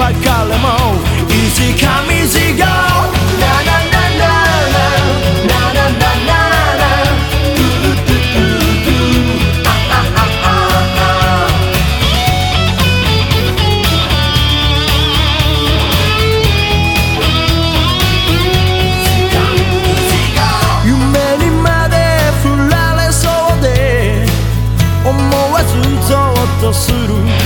別れも Easy come easy go ななななななななな夢にまで振られそうで思わずゾッとする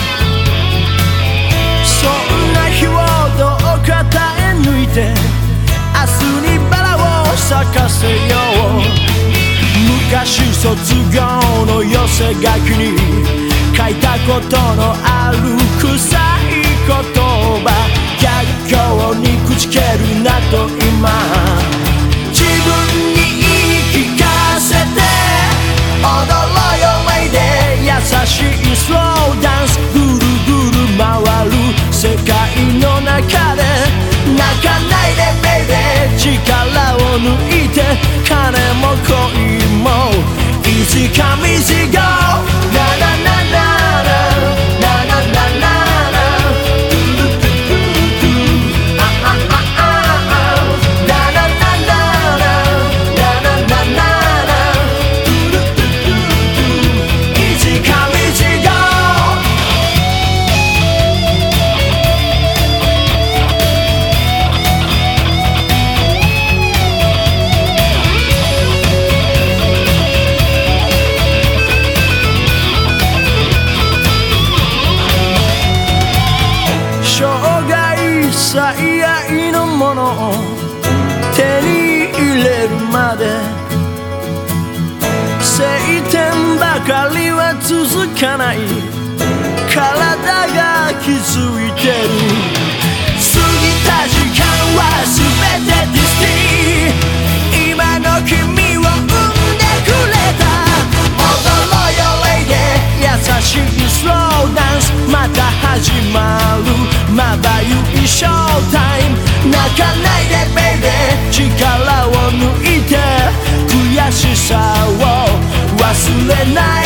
そんな日をどうか耐え抜いて明日にバラを咲かせよう昔卒業の寄せ書きに書いたことのある臭い言葉逆境にくじけるなと今自分に言い聞かせて踊ろうよウェイで優しいスローダンスぐるぐる回る世界の中で泣かないでベイベー力を抜いて金も恋も Easy come easy go ななななななななな最愛のものを手に入れるまで晴天ばかりは続かない体が気づいてる過ぎた時間は全てディスティ今の君を生んでくれた踊ろうよレイで優しいスローダンスまた始まるまばゆいショータイム泣かないでベイベー力を抜いて悔しさを忘れない